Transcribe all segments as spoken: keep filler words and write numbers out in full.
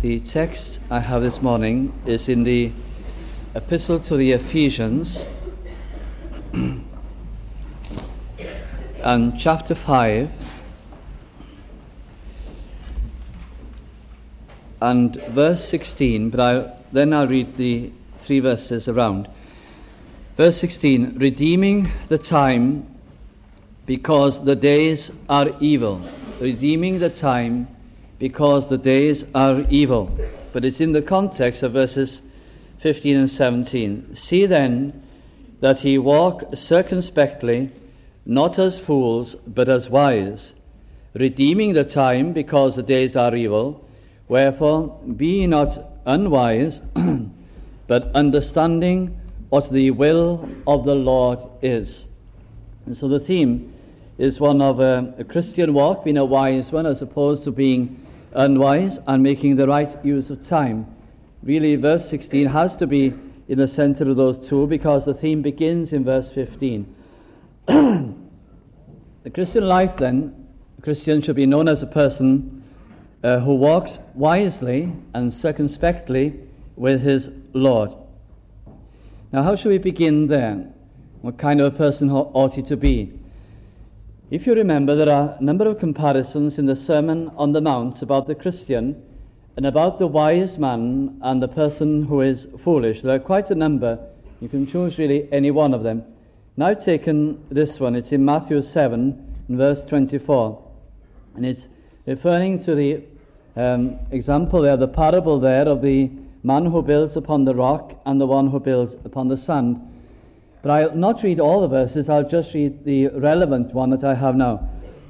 The text I have this morning is in the Epistle to the Ephesians and chapter five and verse sixteen, but I'll, then I'll read the three verses around. Verse sixteen, redeeming the time because the days are evil. Redeeming the time because the days are evil. But it's in the context of verses fifteen and seventeen. See then that ye walk circumspectly, not as fools, but as wise, redeeming the time because the days are evil. Wherefore, be ye not unwise, but understanding what the will of the Lord is. And so the theme is one of a, a Christian walk, being a wise one, as opposed to being unwise and making the right use of time. Really, verse sixteen has to be in the center of those two, because the theme begins in verse fifteen. The Christian life, then, a Christian should be known as a person uh, who walks wisely and circumspectly with his Lord. Now, how should we begin there? What kind of a person ought he to be? If you remember, there are a number of comparisons in the Sermon on the Mount about the Christian and about the wise man and the person who is foolish. There are quite a number. You can choose really any one of them. Now I've taken this one. It's in Matthew seven, in verse twenty-four. And it's referring to the um, example there, the parable there of the man who builds upon the rock and the one who builds upon the sand. But I'll not read all the verses, I'll just read the relevant one that I have now.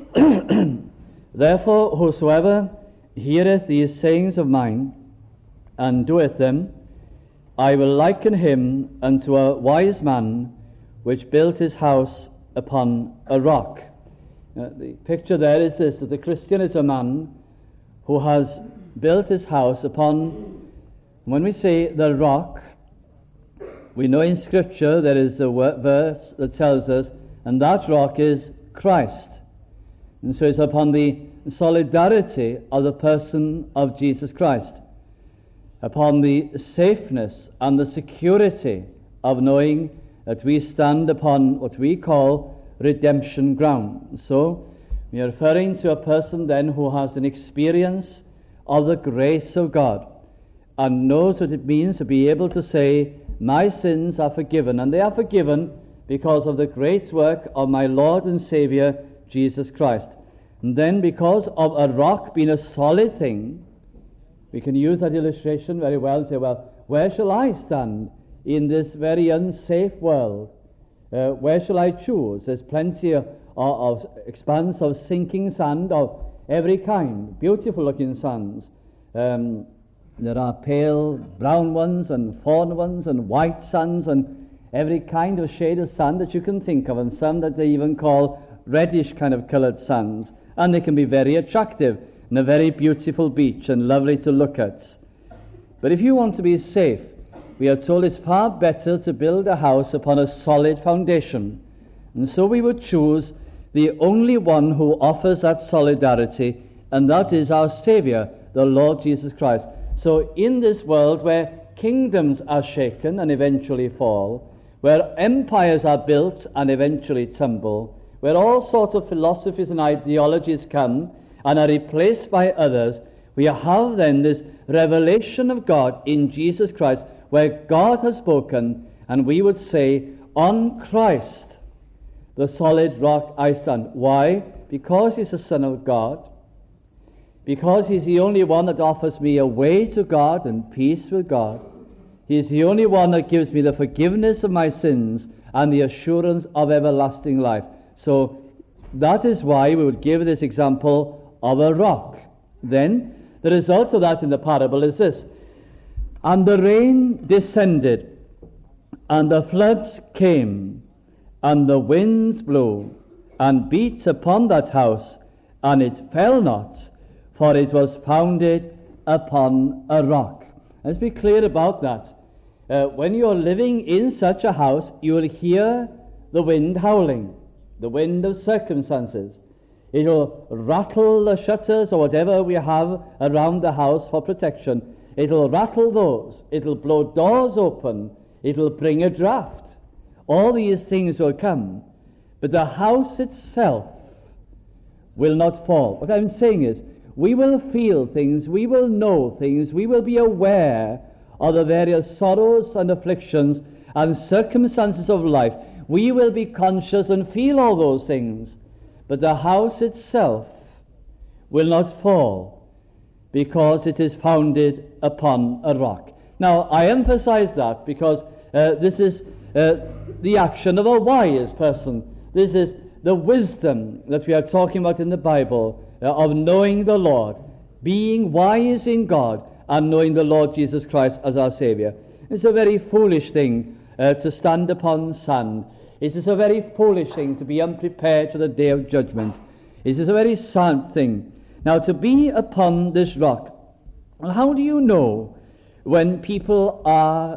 Therefore, whosoever heareth these sayings of mine, and doeth them, I will liken him unto a wise man, which built his house upon a rock. Uh, the picture there is this, that the Christian is a man who has built his house upon, when we say the rock, we know in Scripture there is a verse that tells us, and that rock is Christ. And so it's upon the solidarity of the person of Jesus Christ, upon the safeness and the security of knowing that we stand upon what we call redemption ground. So we are referring to a person then who has an experience of the grace of God and knows what it means to be able to say, my sins are forgiven, and they are forgiven because of the great work of my Lord and Savior, Jesus Christ. And then, because of a rock being a solid thing, we can use that illustration very well and say, well, where shall I stand in this very unsafe world? Uh, where shall I choose? There's plenty of, of, of expanse of sinking sand of every kind, beautiful-looking sands. Um, There are pale brown ones and fawn ones and white sands and every kind of shade of sand that you can think of, and some that they even call reddish kind of coloured sands. And they can be very attractive and a very beautiful beach and lovely to look at. But if you want to be safe, we are told it's far better to build a house upon a solid foundation. And so we would choose the only one who offers that solidarity, and that is our Saviour, the Lord Jesus Christ. So in this world where kingdoms are shaken and eventually fall, where empires are built and eventually tumble, where all sorts of philosophies and ideologies come and are replaced by others, we have then this revelation of God in Jesus Christ, where God has spoken, and we would say, on Christ, the solid rock I stand. Why? Because he's the Son of God. Because he's the only one that offers me a way to God and peace with God. He's the only one that gives me the forgiveness of my sins and the assurance of everlasting life. So that is why we would give this example of a rock. Then the result of that in the parable is this. And the rain descended, and the floods came, and the winds blew, and beat upon that house, and it fell not, for it was founded upon a rock. Let's be clear about that. Uh, when you're living in such a house, you will hear the wind howling, the wind of circumstances. It'll rattle the shutters or whatever we have around the house for protection. It'll rattle those. It'll blow doors open. It'll bring a draft. All these things will come. But the house itself will not fall. What I'm saying is, we will feel things, we will know things, we will be aware of the various sorrows and afflictions and circumstances of life. We will be conscious and feel all those things. But the house itself will not fall, because it is founded upon a rock. Now, I emphasize that because uh, this is uh, the action of a wise person. This is the wisdom that we are talking about in the Bible, uh, of knowing the Lord, being wise in God, and knowing the Lord Jesus Christ as our Savior. It's a very foolish thing uh, to stand upon sand. It is a very foolish thing to be unprepared for the day of judgment. It is a very sad thing. Now, to be upon this rock, well, how do you know when people are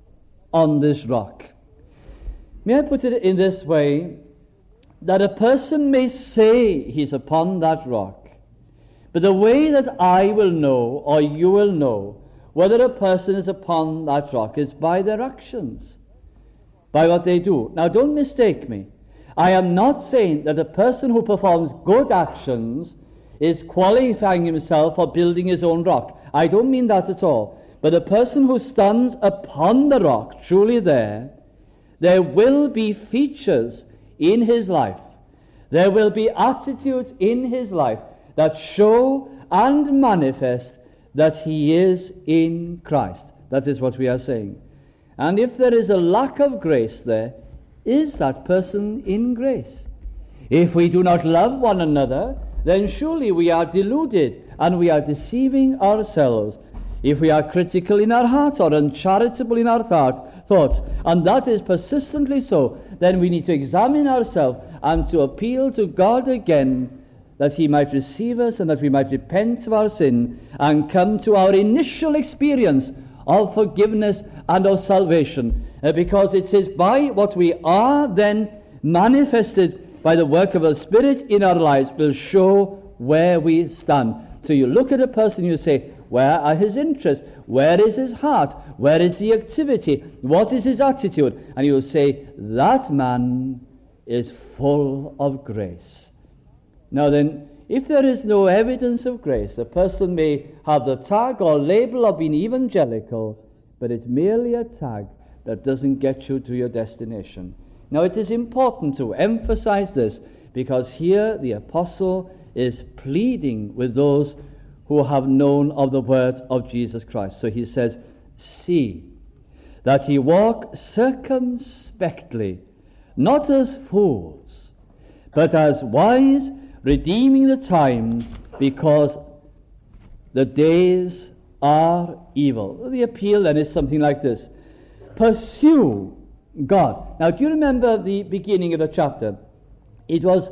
on this rock? May I put it in this way, that a person may say he's upon that rock, but the way that I will know, or you will know, whether a person is upon that rock is by their actions, by what they do. Now, don't mistake me. I am not saying that a person who performs good actions is qualifying himself for building his own rock. I don't mean that at all. But a person who stands upon the rock, truly there, there will be features in his life, there will be attitudes in his life that show and manifest that he is in Christ. That is what we are saying. And if there is a lack of grace there, is that person in grace? If we do not love one another, then surely we are deluded and we are deceiving ourselves. If we are critical in our hearts or uncharitable in our thought, thoughts, and that is persistently so, then we need to examine ourselves and to appeal to God again, that he might receive us and that we might repent of our sin and come to our initial experience of forgiveness and of salvation, uh, because it is by what we are then manifested by the work of the Spirit in our lives will show where we stand. So you look at a person, you say, where are his interests? Where is his heart? Where is the activity? What is his attitude? And you will say, that man is full of grace. Now then, if there is no evidence of grace, a person may have the tag or label of being evangelical, but it's merely a tag that doesn't get you to your destination. Now it is important to emphasize this, because here the apostle is pleading with those who have known of the word of Jesus Christ. So he says, see that ye walk circumspectly, not as fools, but as wise, redeeming the time, because the days are evil. The appeal then is something like this: pursue God. Now, do you remember the beginning of the chapter? It was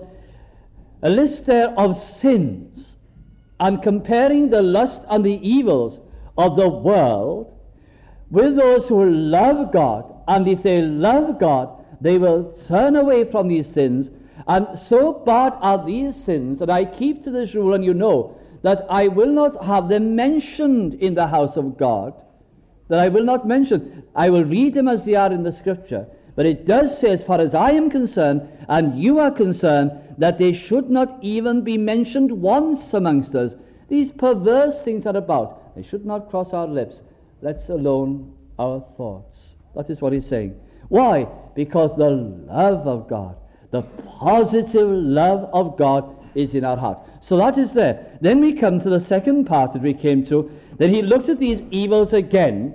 a list there of sins, and comparing the lust and the evils of the world with those who love God. And if they love God, they will turn away from these sins. And so bad are these sins that I keep to this rule, and you know that I will not have them mentioned in the house of God, that I will not mention. I will read them as they are in the Scripture. But it does say, as far as I am concerned, and you are concerned, that they should not even be mentioned once amongst us. These perverse things are about. They should not cross our lips, let alone our thoughts. That is what he's saying. Why? Because the love of God, the positive love of God is in our heart. So that is there. Then we come to the second part that we came to. Then he looks at these evils again.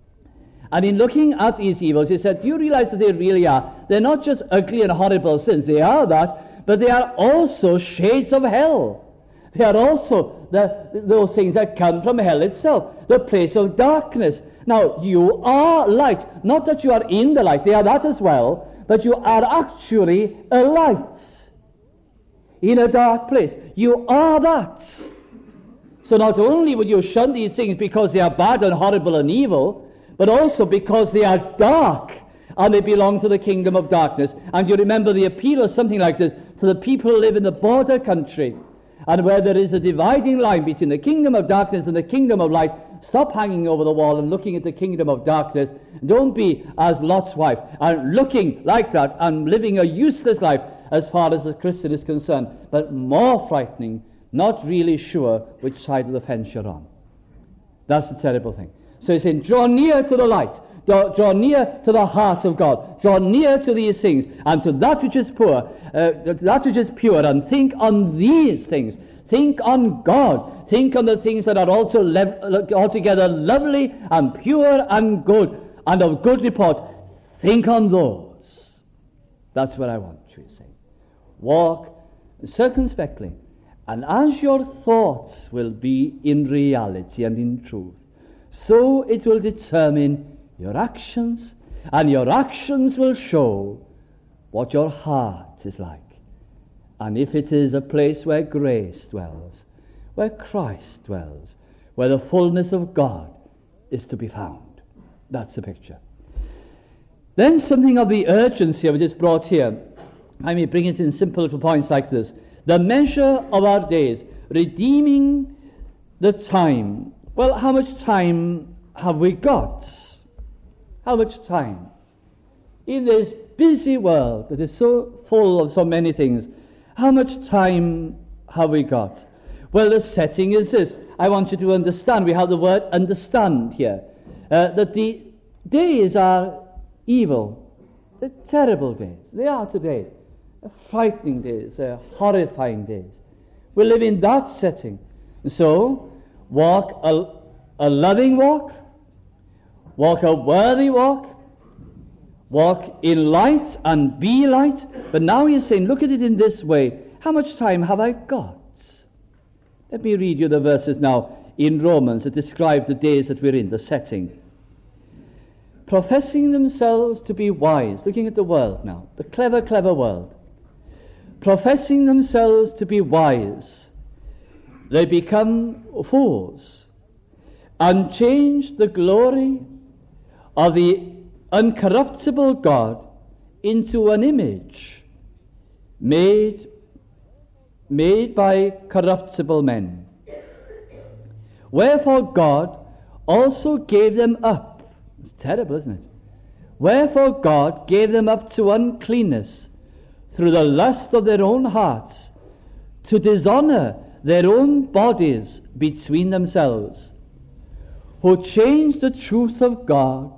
And in looking at these evils, he said, do you realize that they really are? They're not just ugly and horrible sins. They are that, but they are also shades of hell. They are also the, those things that come from hell itself, the place of darkness. Now, you are light. Not that you are in the light. They are that as well. But you are actually a light in a dark place. You are that. So not only would you shun these things because they are bad and horrible and evil, but also because they are dark and they belong to the kingdom of darkness. And you remember the appeal is something like this: to the people who live in the border country, and where there is a dividing line between the kingdom of darkness and the kingdom of light. Stop hanging over the wall and looking at the kingdom of darkness. Don't be as Lot's wife and looking like that and living a useless life as far as a Christian is concerned, but more frightening, not really sure which side of the fence you're on. That's the terrible thing. So he's saying, draw near to the light, draw, draw near to the heart of God, draw near to these things, and to that which is poor, uh, that which is pure, and think on these things. Think on God. Think on the things that are also lev- altogether lovely and pure and good, and of good report. Think on those. That's what I want you to say. Walk circumspectly, and as your thoughts will be in reality and in truth, so it will determine your actions, and your actions will show what your heart is like. And if it is a place where grace dwells, where Christ dwells, where the fullness of God is to be found. That's the picture. Then something of the urgency of it is brought here. I may bring it in simple little points like this. The measure of our days, redeeming the time. Well, how much time have we got? How much time? In this busy world that is so full of so many things, how much time have we got? Well, the setting is this. I want you to understand. We have the word understand here. Uh, that the days are evil. They're terrible days. They are today. They're frightening days. They're horrifying days. We live in that setting. So, walk a, a loving walk. Walk a worthy walk. Walk in light and be light. But now he's saying, look at it in this way. How much time have I got? Let me read you the verses now in Romans that describe the days that we're in, the setting. Professing themselves to be wise, looking at the world now, the clever, clever world. Professing themselves to be wise, they become fools, and change the glory of the uncorruptible God into an image made made by corruptible men. Wherefore God also gave them up. It's terrible, isn't it? Wherefore God gave them up to uncleanness through the lust of their own hearts, to dishonor their own bodies between themselves, who changed the truth of God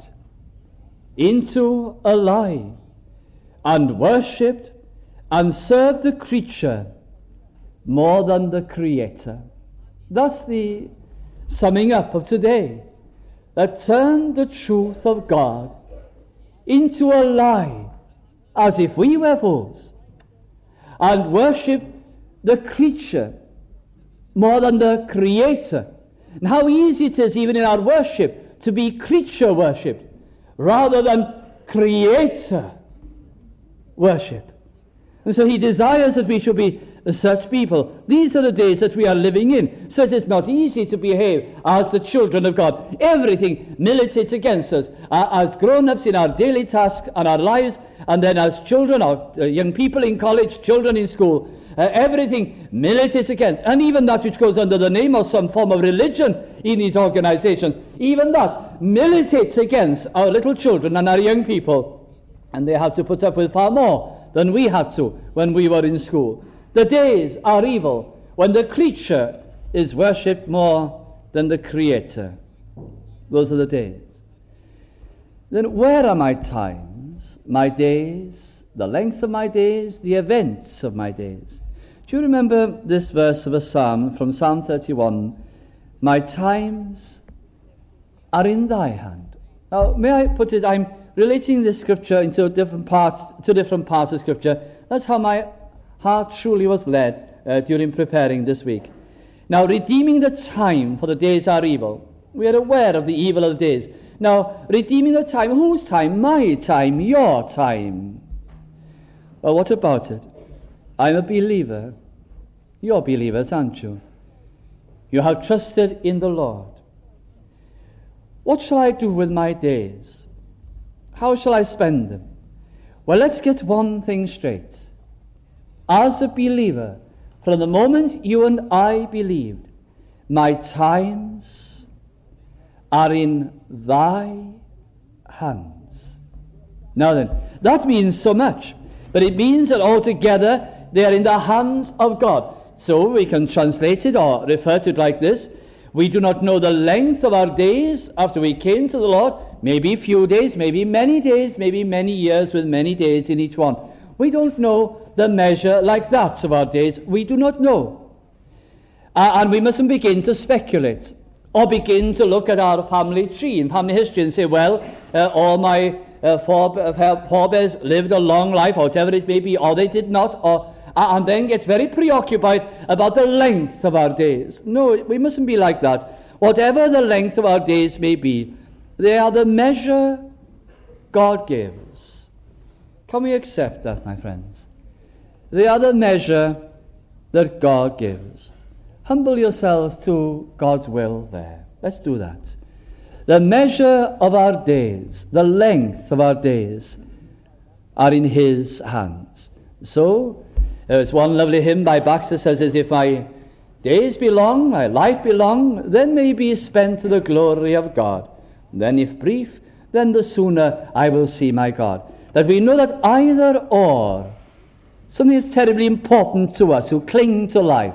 into a lie, and worshipped and served the creature more than the Creator. That's the summing up of today. That turned the truth of God into a lie, as if we were fools, and worshipped the creature more than the Creator. And how easy it is, even in our worship, to be creature worshipped rather than Creator worship. And so he desires that we should be such people. These are the days that we are living in. So it is not easy to behave as the children of God. Everything militates against us. Uh, as grown-ups in our daily tasks and our lives, and then as children, or uh, young people in college, children in school, uh, everything militates against. And even that which goes under the name of some form of religion in these organizations, even that militates against our little children and our young people. And they have to put up with far more than we had to when we were in school. The days are evil when the creature is worshipped more than the Creator. Those are the days. Then where are my times, my days, the length of my days, the events of my days? Do you remember this verse of a psalm from Psalm thirty-one? My times are in thy hand. Now, may I put it, I'm relating this scripture into different parts, to different parts of scripture. That's how my heart truly was led uh, during preparing this week. Now, redeeming the time, for the days are evil. We are aware of the evil of the days. Now, redeeming the time, whose time? My time, your time. Well, what about it? I'm a believer. You're believers, aren't you? You have trusted in the Lord. What shall I do with my days? How shall I spend them? Well, let's get one thing straight. as a believer, from the moment you and I believed, my times are in thy hands. Now then, that means so much, but it means that altogether they are in the hands of God. So we can translate it or refer to it like this: we do not know the length of our days after we came to the Lord, maybe a few days, maybe many days, maybe many years with many days in each one. We don't know the measure like that of our days. We do not know. Uh, and we mustn't begin to speculate or begin to look at our family tree and family history and say, well, uh, all my uh, forebears lived a long life, or whatever it may be, or they did not, or uh, and then get very preoccupied about the length of our days. No, we mustn't be like that. Whatever the length of our days may be, they are the measure God gave us. Can we accept that, my friends? They are the measure that God gives. Humble yourselves to God's will there. Let's do that. The measure of our days, the length of our days, are in His hands. So, there's one lovely hymn by Baxter says, as if my days be long, my life be long, then may be spent to the glory of God. Then if brief, then the sooner I will see my God. That we know that either or, something is terribly important to us who cling to life,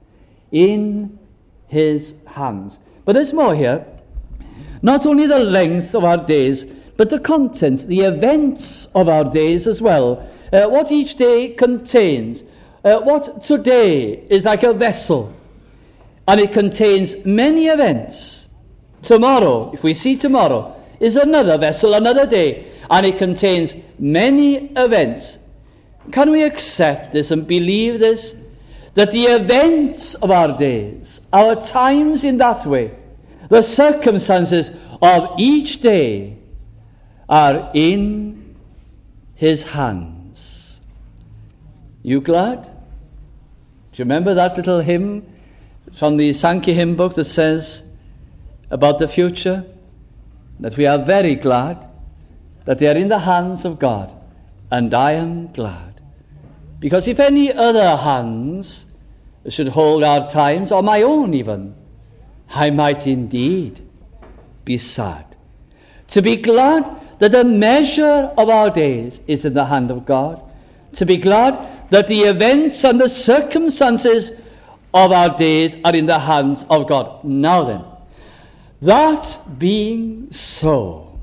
in His hands. But there's more here. Not only the length of our days, but the content, the events of our days as well. Uh, what each day contains. Uh, what today is like a vessel, and it contains many events. Tomorrow, if we see tomorrow, is another vessel, another day, and it contains many events. Can we accept this and believe this? That the events of our days, our times in that way, the circumstances of each day are in His hands. You glad? Do you remember that little hymn from the Sankey hymn book that says about the future? That we are very glad that they are in the hands of God, and I am glad. Because if any other hands should hold our times, or my own even, I might indeed be sad. To be glad that the measure of our days is in the hand of God. To be glad that the events and the circumstances of our days are in the hands of God. Now then, that being so,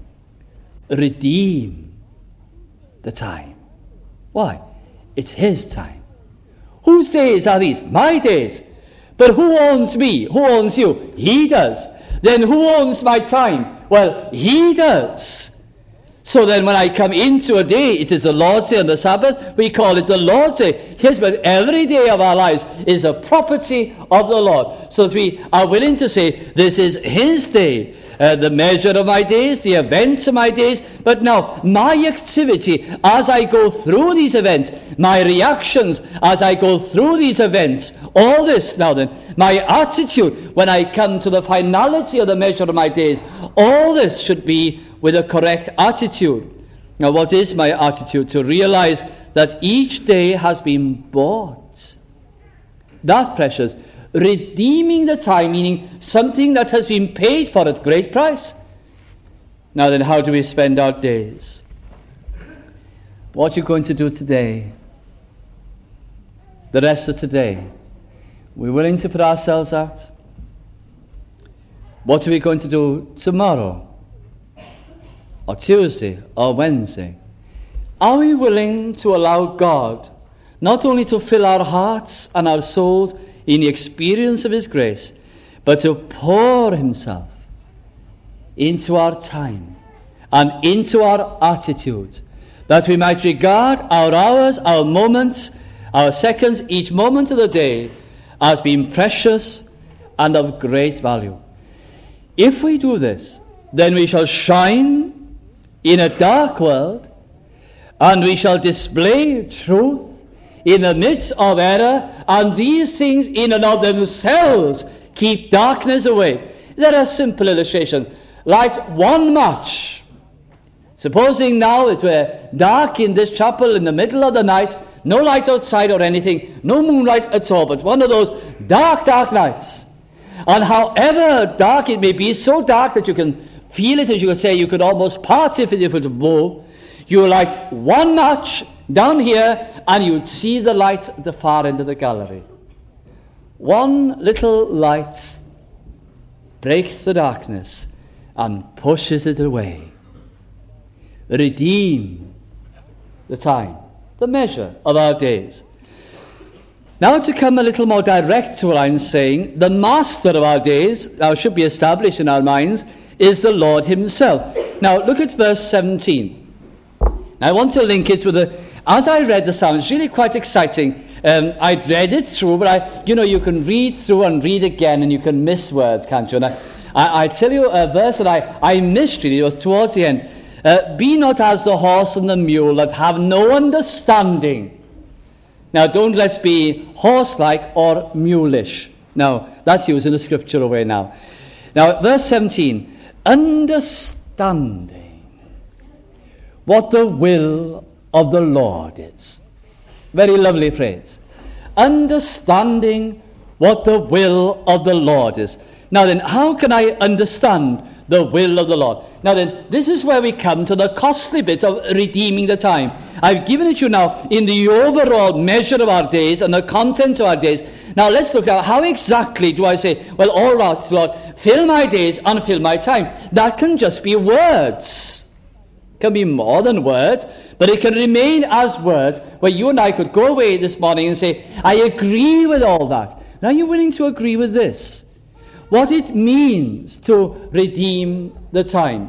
redeem the time. Why? It's His time. Whose days are these? My days. But who owns me? Who owns you? He does. Then who owns my time? Well, He does. So then when I come into a day, it is the Lord's Day on the Sabbath, we call it the Lord's Day. Yes, but every day of our lives is a property of the Lord. So that we are willing to say, this is His day. Uh, the measure of my days, the events of my days. But now, my activity as I go through these events, my reactions as I go through these events, all this now then, my attitude when I come to the finality of the measure of my days, all this should be with a correct attitude. Now, what is my attitude? To realize that each day has been bought. That precious. Redeeming the time, meaning something that has been paid for at great price. Now then, how do we spend our days? What are you going to do today? The rest of today? We're willing to put ourselves out? What are we going to do tomorrow? Or Tuesday? Or Wednesday? Are we willing to allow God not only to fill our hearts and our souls in the experience of His grace, but to pour Himself into our time and into our attitude, that we might regard our hours, our moments, our seconds, each moment of the day as being precious and of great value. If we do this, then we shall shine in a dark world, and we shall display truth in the midst of error, and these things in and of themselves keep darkness away. There are simple illustrations. Light one match. Supposing now it were dark in this chapel in the middle of the night, no light outside or anything, no moonlight at all, but one of those dark, dark nights. And however dark it may be, so dark that you can feel it, as you could say, you could almost part if it were to blow, you light one match down here, and you would see the light at the far end of the gallery. One little light breaks the darkness and pushes it away. Redeem the time, the measure of our days. Now to come a little more direct to what I'm saying, the master of our days, now should be established in our minds, is the Lord himself. Now look at verse seventeen. Now, I want to link it with the, as I read the psalm, it's really quite exciting. Um, I read it through, but I, you know, you can read through and read again, and you can miss words, can't you? And I, I, I tell you a verse that I, I missed really, it was towards the end. Uh, Be not as the horse and the mule that have no understanding. Now, don't let's be horse-like or mulish. Now, that's used in the scripture away now. Now, verse seventeen, understanding what the will of the Lord is. Very lovely phrase. Understanding what the will of the Lord is. Now then, how can I understand the will of the Lord? Now then, this is where we come to the costly bit of redeeming the time. I've given it you now in the overall measure of our days and the contents of our days. Now let's look at how exactly do I say, well, all right, Lord, fill my days and fill my time. That can just be words. It can be more than words, but it can remain as words where you and I could go away this morning and say, I agree with all that. Now, are you willing to agree with this? What it means to redeem the time.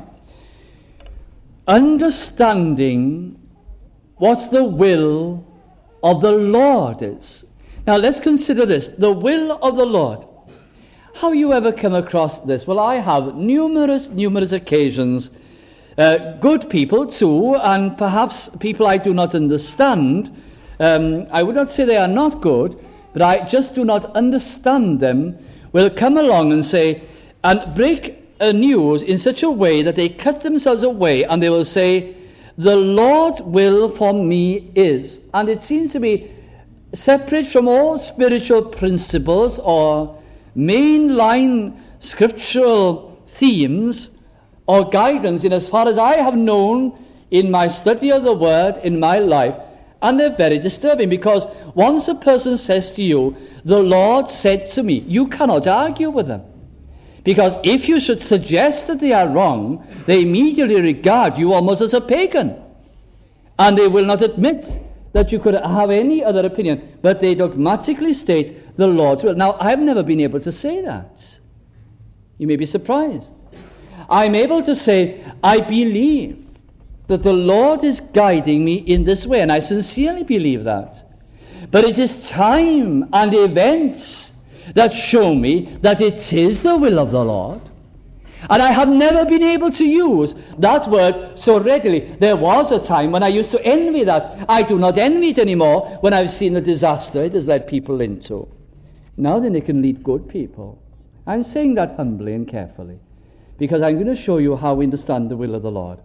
Understanding what the will of the Lord is. Now, let's consider this. The will of the Lord. How you ever come across this? Well, I have numerous, numerous occasions. Uh, good people too, and perhaps people I do not understand. Um, I would not say they are not good, but I just do not understand them, will come along and say, and break a news in such a way that they cut themselves away, and they will say, the Lord's will for me is. And it seems to be separate from all spiritual principles or mainline scriptural themes or guidance in as far as I have known in my study of the Word in my life. And they're very disturbing, because once a person says to you, the Lord said to me, you cannot argue with them. Because if you should suggest that they are wrong, they immediately regard you almost as a pagan. And they will not admit that you could have any other opinion, but they dogmatically state the Lord's will. Now, I've never been able to say that. You may be surprised. I'm able to say, I believe that the Lord is guiding me in this way, and I sincerely believe that. But it is time and events that show me that it is the will of the Lord. And I have never been able to use that word so readily. There was a time when I used to envy that. I do not envy it anymore when I've seen the disaster it has led people into. Now then, it can lead good people. I'm saying that humbly and carefully, because I'm going to show you how we understand the will of the Lord.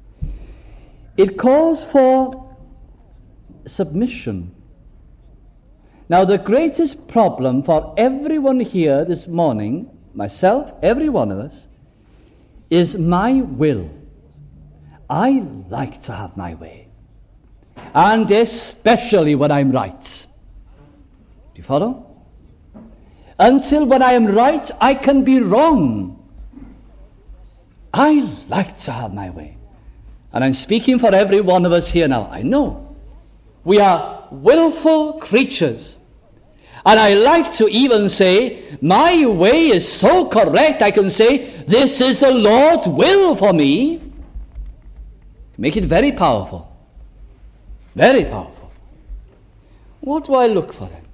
It calls for submission. Now, the greatest problem for everyone here this morning, myself, every one of us, is my will. I like to have my way. And especially when I'm right. Do you follow? Until when I am right, I can be wrong. I like to have my way. And I'm speaking for every one of us here now. I know. We are willful creatures. And I like to even say, my way is so correct, I can say, this is the Lord's will for me. Make it very powerful. Very powerful. What do I look for then?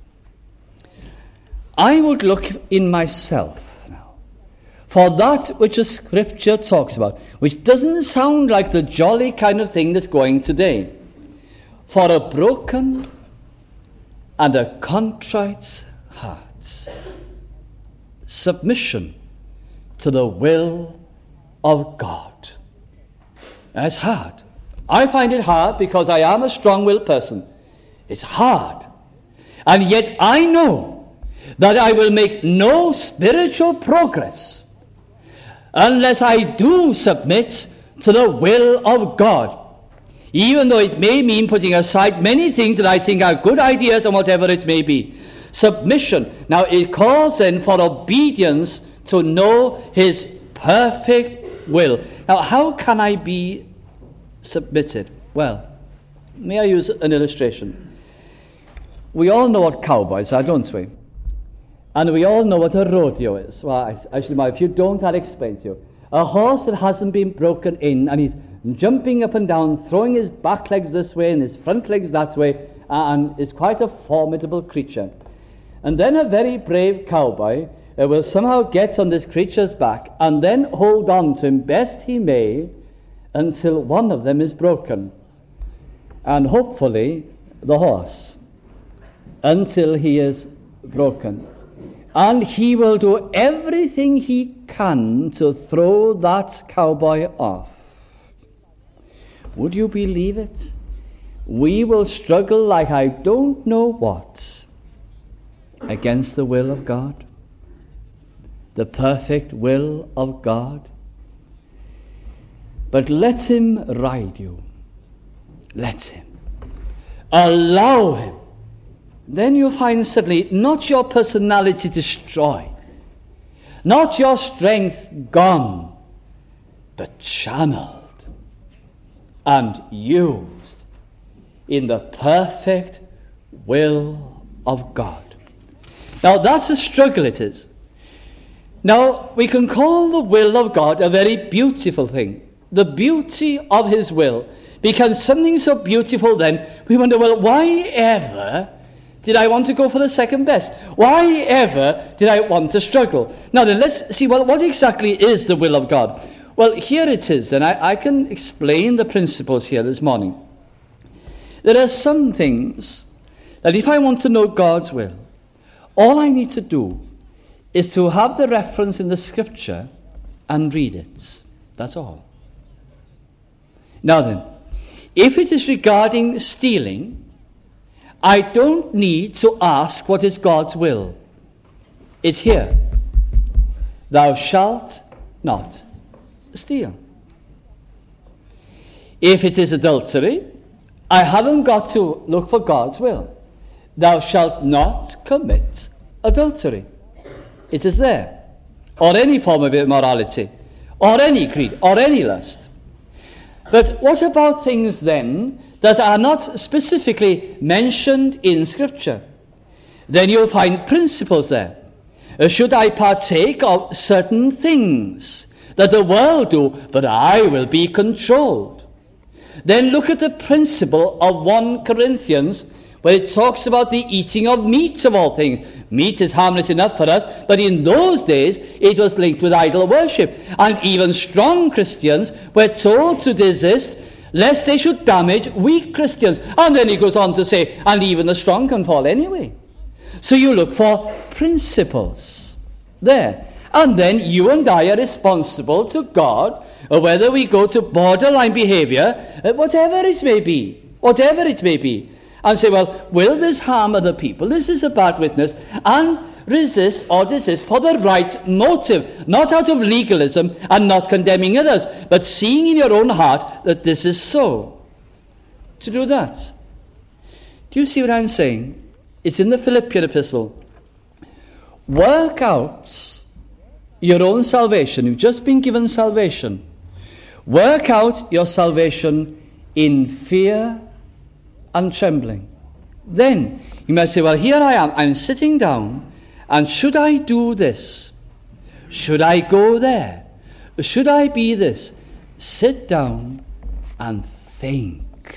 I would look in myself now for that which the Scripture talks about, which doesn't sound like the jolly kind of thing that's going today. For a broken and a contrite heart. Submission to the will of God. That's hard. I find it hard because I am a strong-willed person. It's hard. And yet I know that I will make no spiritual progress unless I do submit to the will of God. Even though it may mean putting aside many things that I think are good ideas and whatever it may be. Submission. Now it calls then for obedience to know his perfect will. Now how can I be submitted? Well, may I use an illustration? We all know what cowboys are, don't we? And we all know what a rodeo is. Well, actually, if you don't, I'll explain to you. A horse that hasn't been broken in, and he's jumping up and down, throwing his back legs this way and his front legs that way, and is quite a formidable creature. And then a very brave cowboy uh, will somehow get on this creature's back and then hold on to him best he may until one of them is broken. And hopefully the horse, until he is broken. And he will do everything he can to throw that cowboy off. Would you believe it? We will struggle like I don't know what against the will of God, the perfect will of God. But let him ride you. Let him. Allow him. Then you find suddenly not your personality destroyed, not your strength gone, but channeled and used in the perfect will of God. Now that's a struggle, it is. Now we can call the will of God a very beautiful thing. The beauty of his will becomes something so beautiful then we wonder, well, why ever did I want to go for the second best? Why ever did I want to struggle? Now then, let's see, well, what exactly is the will of God? Well, here it is, and I, I can explain the principles here this morning. There are some things that if I want to know God's will, all I need to do is to have the reference in the scripture and read it. That's all. Now then, if it is regarding stealing, I don't need to ask what is God's will. It's here. Thou shalt not steal. If it is adultery, I haven't got to look for God's will. Thou shalt not commit adultery. It is there. Or any form of immorality, or any greed, or any lust. But what about things then that are not specifically mentioned in Scripture? Then you'll find principles there. Uh, should I partake of certain things that the world do, but I will be controlled? Then look at the principle of First Corinthians, where it talks about the eating of meat of all things. Meat is harmless enough for us, but in those days it was linked with idol worship. And even strong Christians were told to desist, lest they should damage weak Christians. And then he goes on to say, and even the strong can fall anyway. So you look for principles there. And then you and I are responsible to God, whether we go to borderline behavior, whatever it may be, whatever it may be, and say, well, will this harm other people? This is a bad witness. And resist or desist for the right motive, not out of legalism and not condemning others, but seeing in your own heart that this is so. To do that. Do you see what I'm saying? It's in the Philippian epistle. Work out your own salvation. You've just been given salvation. Work out your salvation in fear and trembling. Then you might say, well, here I am, I'm sitting down, and should I do this? Should I go there? Should I be this? Sit down and think.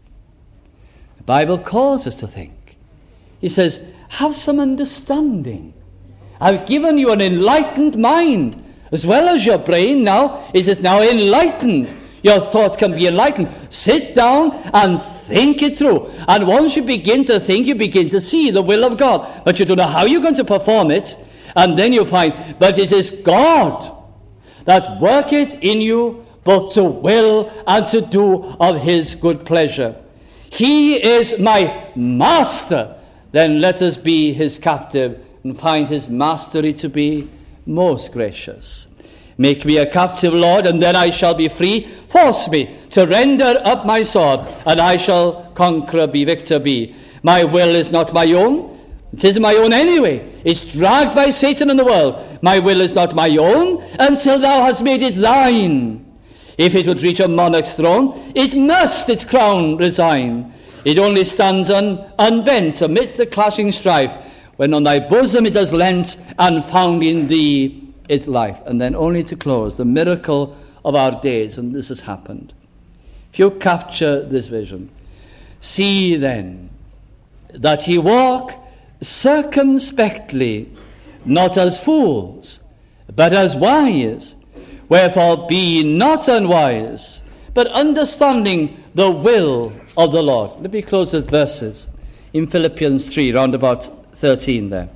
The Bible calls us to think. He says, have some understanding. I've given you an enlightened mind, as well as your brain now. He says, now enlightened. Your thoughts can be enlightened. Sit down and think it through. And once you begin to think, you begin to see the will of God. But you don't know how you're going to perform it. And then you find, but it is God that worketh in you both to will and to do of his good pleasure. He is my master. Then let us be his captive and find his mastery to be most gracious. Make me a captive, Lord, and then I shall be free. Force me to render up my sword, and I shall conqueror be, victor be. My will is not my own. It is my own anyway. It's dragged by Satan and the world. My will is not my own until thou hast made it thine. If it would reach a monarch's throne, it must its crown resign. It only stands un- unbent amidst the clashing strife, when on thy bosom it has leant, and found in thee its life. And then only to close, the miracle of our days, and this has happened. If you capture this vision, see then that ye walk circumspectly, not as fools, but as wise. Wherefore be ye not unwise, but understanding the will of the Lord. Let me close with verses in Philippians three, round about thirteen there.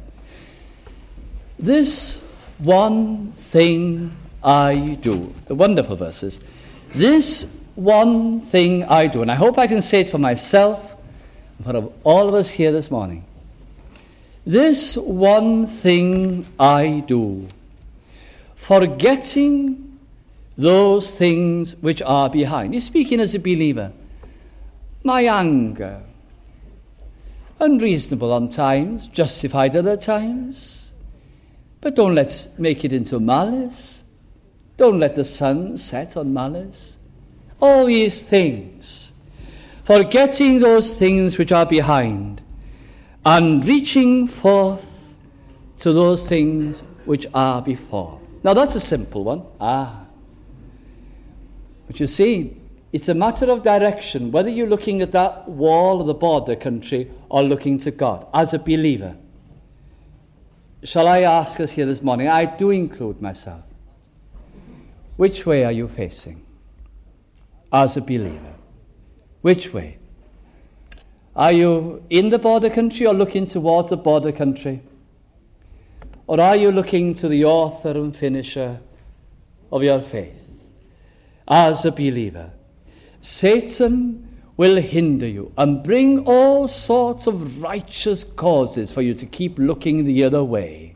This one thing I do. The wonderful verses. This one thing I do. And I hope I can say it for myself and for all of us here this morning. This one thing I do, forgetting those things which are behind. He's speaking as a believer. My anger, unreasonable on times, justified other times, but don't let's make it into malice. Don't let the sun set on malice. All these things, forgetting those things which are behind, and reaching forth to those things which are before. Now that's a simple one. Ah. But you see, it's a matter of direction, whether you're looking at that wall of the border country or looking to God as a believer. Shall I ask us here this morning, I do include myself, which way are you facing as a believer? Which way? Are you in the border country or looking towards the border country? Or are you looking to the author and finisher of your faith? As a believer, Satan will hinder you and bring all sorts of righteous causes for you to keep looking the other way.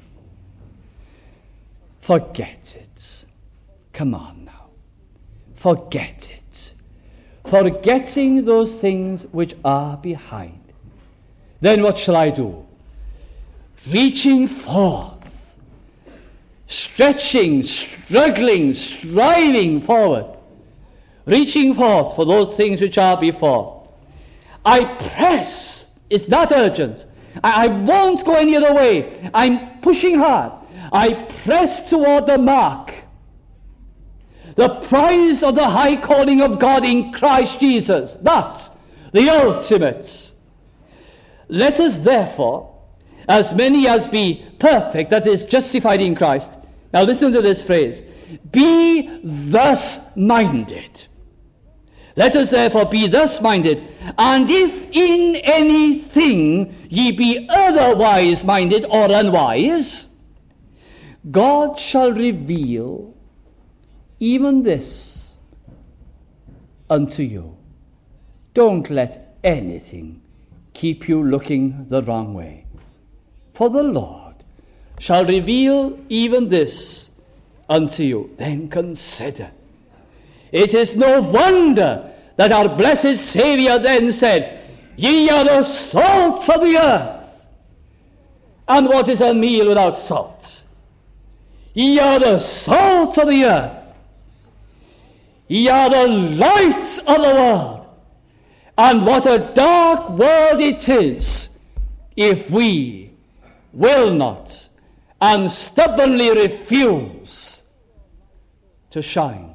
Forget it. Come on now. Forget it. Forgetting those things which are behind. Then what shall I do? Reaching forth, stretching, struggling, striving forward, reaching forth for those things which are before. I press. It's not urgent. I, I won't go any other way. I'm pushing hard. I press toward the mark, the prize of the high calling of God in Christ Jesus. That's the ultimate. Let us therefore, as many as be perfect, that is, justified in Christ. Now listen to this phrase. Be thus minded. Let us therefore be thus minded. And if in anything ye be otherwise minded or unwise, God shall reveal even this unto you. Don't let anything keep you looking the wrong way. For the Lord shall reveal even this unto you. Then consider. It is no wonder that our blessed Saviour then said, Ye are the salt of the earth. And what is a meal without salt? Ye are the salt of the earth. Ye are the light of the world. And what a dark world it is if we will not and stubbornly refuse to shine.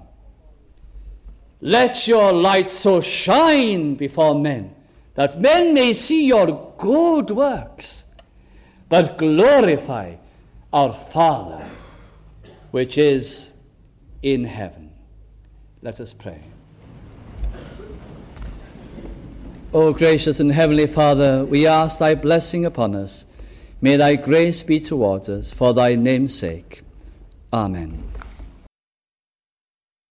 Let your light so shine before men, that men may see your good works, but glorify our Father which is in heaven. Let us pray. O gracious and heavenly Father, we ask thy blessing upon us. May thy grace be towards us for thy name's sake. Amen.